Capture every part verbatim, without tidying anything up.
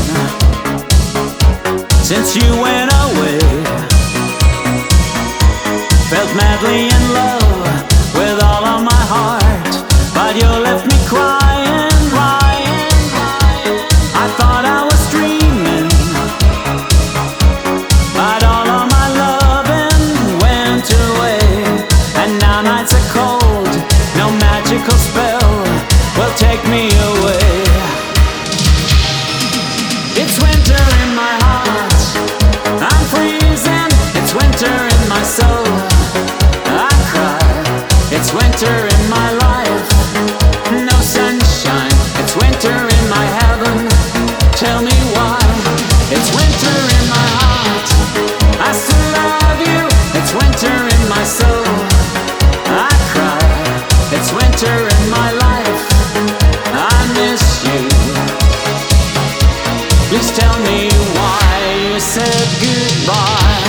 since you went away. Felt madly in love with all of my heart, but you left me crying, crying, crying. I thought I was dreaming, but all of my loving went away. And now nights are cold, no magical spell will take me away. It's winter in my heart, I'm freezing. It's winter in my soul, I cry. It's winter in my life, no sunshine. It's winter in my heaven, tell me why. It's winter in my heart, I still love you. It's winter in my soul, I cry. It's winter in my life, I miss you. Please tell me why you said goodbye.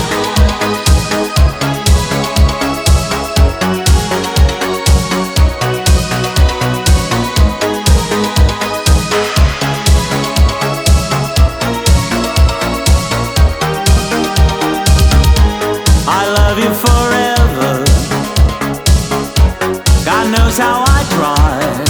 I love you forever, God knows how I tried.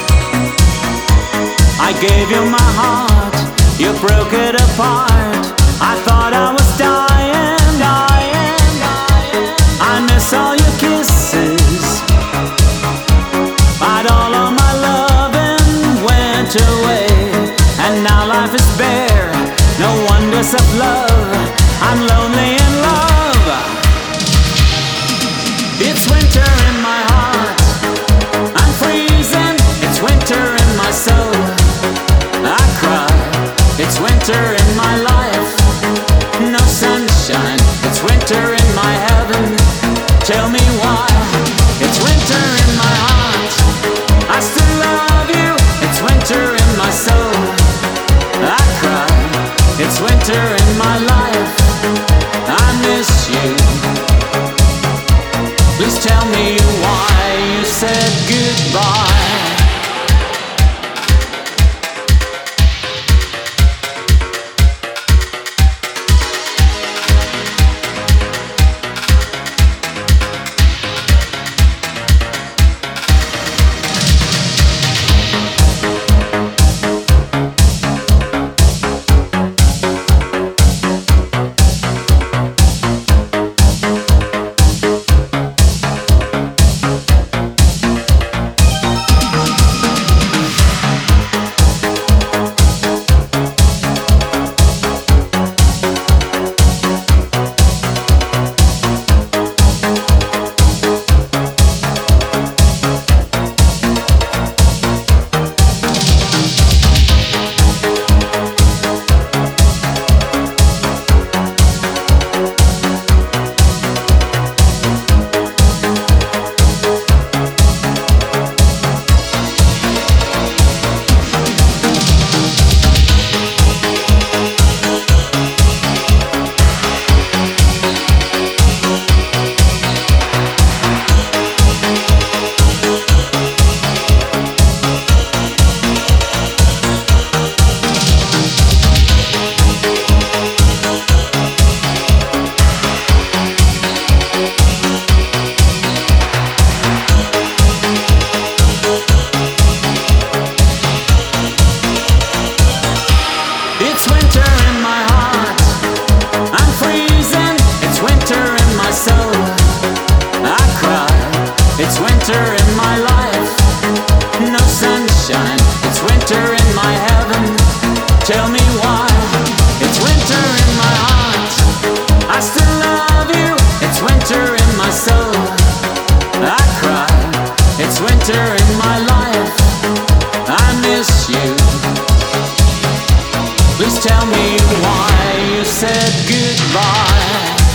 I gave you my heart, you broke it apart. I thought I was dying, dying, dying. I miss all your kisses, but all of my loving went away. And now life is bare, no wonders of love. I'm lonely in love. It's winter in my heart, I'm freezing. It's winter in my soul, I cry. It's winter in my life, no sunshine. It's winter in my heaven, tell me why. It's winter in my heart, I still love you. It's winter in my soul, I cry. It's winter in my life, I miss you. Please tell me why you said goodbye. It's winter in my heart, I'm freezing. It's winter in my soul, I cry. It's winter in my life, no sunshine. It's winter in my heaven, tell me why. It's winter in my heart, I still love you. It's winter in my soul, I cry. It's winter in my life, I miss you. Please tell me why you said goodbye.